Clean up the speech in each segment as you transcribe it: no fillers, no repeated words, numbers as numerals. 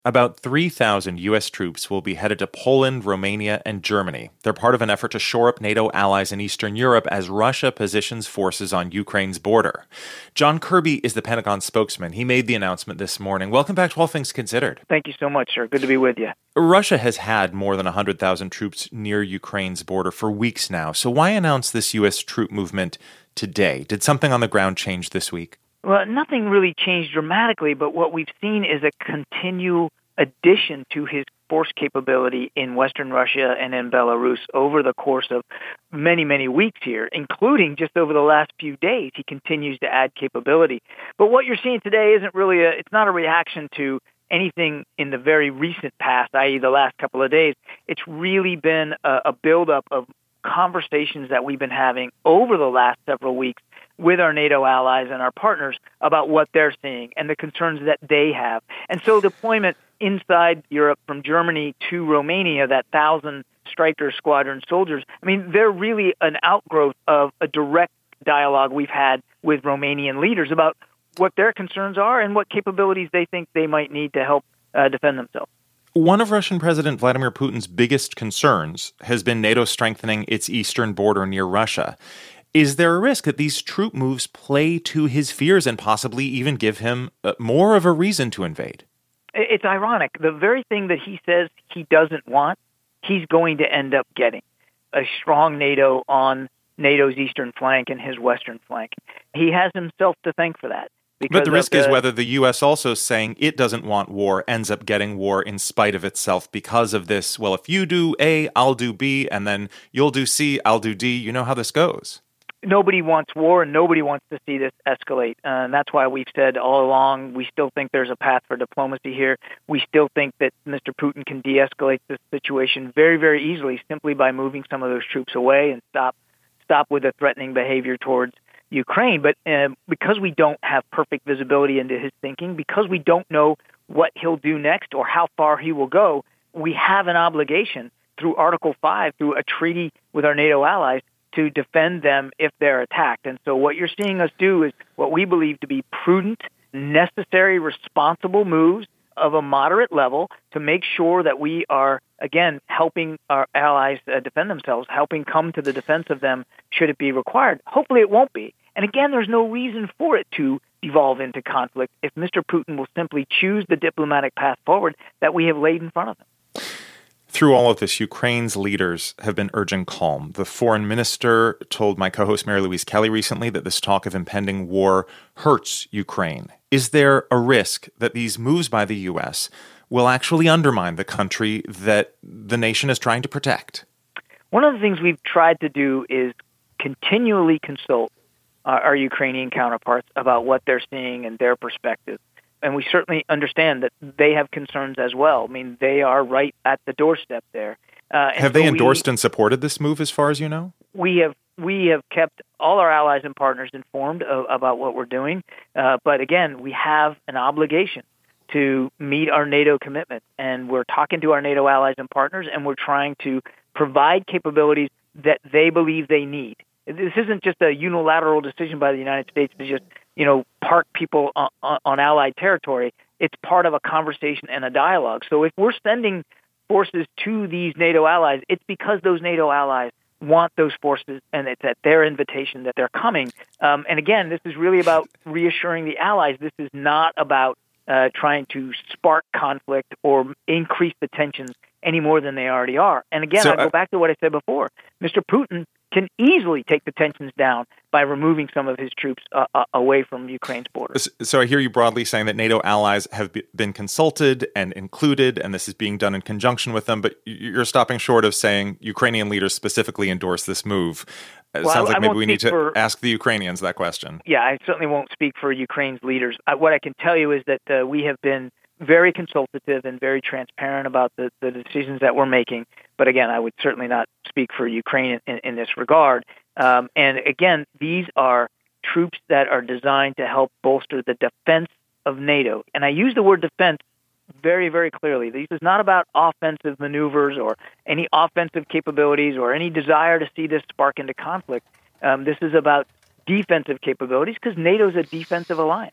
About 3,000 U.S. troops will be headed to Poland, Romania, and Germany. They're part of an effort to shore up NATO allies in Eastern Europe as Russia positions forces on Ukraine's border. John Kirby is the Pentagon spokesman. He made the announcement this morning. Welcome back to All Things Considered. Thank you so much, sir. Good to be with you. Russia has had more than 100,000 troops near Ukraine's border for weeks now. So why announce this U.S. troop movement today? Did something on the ground change this week? Well, nothing really changed dramatically, but what we've seen is a continual addition to his force capability in Western Russia and in Belarus over the course of many, many weeks here, including just over the last few days. He continues to add capability. But what you're seeing today isn't really it's not a reaction to anything in the very recent past, i.e. the last couple of days. It's really been a buildup of conversations that we've been having over the last several weeks with our NATO allies and our partners about what they're seeing and the concerns that they have. And so deployment inside Europe from Germany to Romania, that 1,000 Stryker squadron soldiers, I mean, they're really an outgrowth of a direct dialogue we've had with Romanian leaders about what their concerns are and what capabilities they think they might need to help defend themselves. One of Russian President Vladimir Putin's biggest concerns has been NATO strengthening its eastern border near Russia. Is there a risk that these troop moves play to his fears and possibly even give him more of a reason to invade? It's ironic. The very thing that he says he doesn't want, he's going to end up getting. A strong NATO on NATO's eastern flank and his western flank. He has himself to thank for that. But the risk is whether the U.S. also saying it doesn't want war ends up getting war in spite of itself because of this. Well, if you do A, I'll do B, and then you'll do C, I'll do D. You know how this goes. Nobody wants war, and nobody wants to see this escalate. And that's why we've said all along we still think there's a path for diplomacy here. We still think that Mr. Putin can de-escalate this situation very, very easily simply by moving some of those troops away and stop with the threatening behavior towards Ukraine. But because we don't have perfect visibility into his thinking, because we don't know what he'll do next or how far he will go, we have an obligation through Article 5, through a treaty with our NATO allies, to defend them if they're attacked. And so what you're seeing us do is what we believe to be prudent, necessary, responsible moves of a moderate level to make sure that we are, again, helping our allies defend themselves, helping come to the defense of them should it be required. Hopefully it won't be. And again, there's no reason for it to devolve into conflict if Mr. Putin will simply choose the diplomatic path forward that we have laid in front of him. Through all of this, Ukraine's leaders have been urging calm. The foreign minister told my co-host Mary Louise Kelly recently that this talk of impending war hurts Ukraine. Is there a risk that these moves by the U.S. will actually undermine the country that the nation is trying to protect? One of the things we've tried to do is continually consult our Ukrainian counterparts about what they're seeing and their perspective. And we certainly understand that they have concerns as well. I mean, they are right at the doorstep there. Have they endorsed and supported this move as far as you know? We have kept all our allies and partners informed about what we're doing. But again, we have an obligation to meet our NATO commitment. And we're talking to our NATO allies and partners, and we're trying to provide capabilities that they believe they need. This isn't just a unilateral decision by the United States to just, park people on Allied territory. It's part of a conversation and a dialogue. So if we're sending forces to these NATO allies, it's because those NATO allies want those forces, and it's at their invitation that they're coming. And again, this is really about reassuring the allies. This is not about trying to spark conflict or increase the tensions any more than they already are. And again, I go back to what I said before. Mr. Putin can easily take the tensions down by removing some of his troops away from Ukraine's border. So I hear you broadly saying that NATO allies have been consulted and included, and this is being done in conjunction with them, but you're stopping short of saying Ukrainian leaders specifically endorse this move. It sounds like maybe we need to ask the Ukrainians that question. Yeah, I certainly won't speak for Ukraine's leaders. What I can tell you is that we have been very consultative and very transparent about the decisions that we're making. But again, I would certainly not speak for Ukraine in this regard. And again, these are troops that are designed to help bolster the defense of NATO. And I use the word defense very, very clearly. This is not about offensive maneuvers or any offensive capabilities or any desire to see this spark into conflict. This is about defensive capabilities because NATO is a defensive alliance.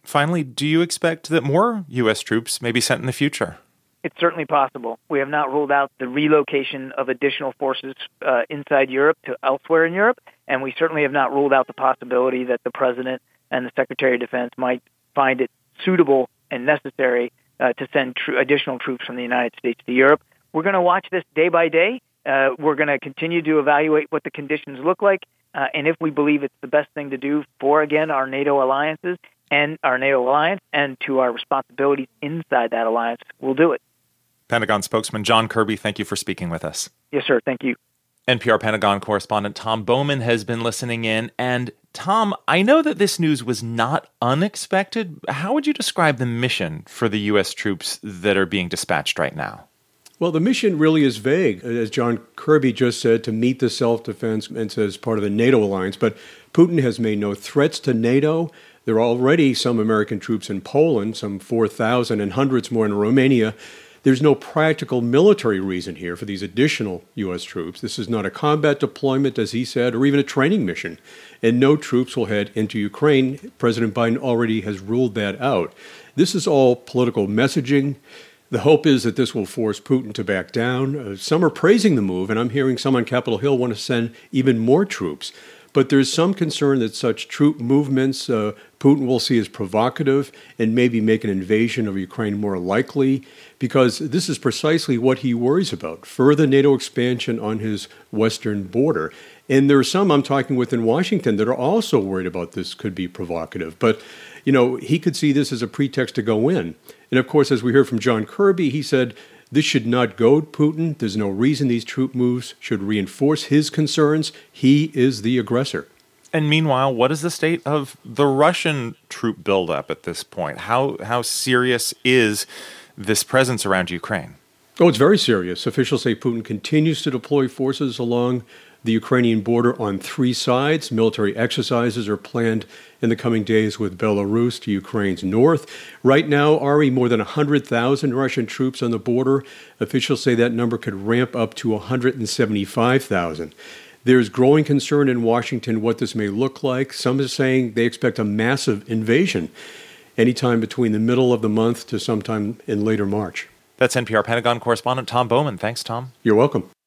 Finally, do you expect that more U.S. troops may be sent in the future? It's certainly possible. We have not ruled out the relocation of additional forces inside Europe to elsewhere in Europe, and we certainly have not ruled out the possibility that the President and the Secretary of Defense might find it suitable and necessary to send additional troops from the United States to Europe. We're going to watch this day by day. We're going to continue to evaluate what the conditions look like, and if we believe it's the best thing to do for, again, our NATO alliances and our NATO alliance and to our responsibilities inside that alliance, we'll do it. Pentagon spokesman John Kirby, thank you for speaking with us. Yes, sir. Thank you. NPR Pentagon correspondent Tom Bowman has been listening in. And Tom, I know that this news was not unexpected. How would you describe the mission for the U.S. troops that are being dispatched right now? Well, the mission really is vague, as John Kirby just said, to meet the self-defense and as part of the NATO alliance. But Putin has made no threats to NATO. There are already some American troops in Poland, some 4,000 and hundreds more in Romania. There's no practical military reason here for these additional U.S. troops. This is not a combat deployment, as he said, or even a training mission. And no troops will head into Ukraine. President Biden already has ruled that out. This is all political messaging. The hope is that this will force Putin to back down. Some are praising the move, and I'm hearing some on Capitol Hill want to send even more troops. But there's some concern that such troop movements Putin will see as provocative and maybe make an invasion of Ukraine more likely, because this is precisely what he worries about, further NATO expansion on his western border. And there are some I'm talking with in Washington that are also worried about this could be provocative. But, he could see this as a pretext to go in. And of course, as we heard from John Kirby, he said this should not goad Putin. There's no reason these troop moves should reinforce his concerns. He is the aggressor. And meanwhile, what is the state of the Russian troop buildup at this point? How serious is this presence around Ukraine? Oh, it's very serious. Officials say Putin continues to deploy forces along the Ukrainian border on three sides. Military exercises are planned in the coming days with Belarus to Ukraine's north. Right now, Ari, more than 100,000 Russian troops on the border. Officials say that number could ramp up to 175,000. There's growing concern in Washington what this may look like. Some are saying they expect a massive invasion anytime between the middle of the month to sometime in later March. That's NPR Pentagon correspondent Tom Bowman. Thanks, Tom. You're welcome.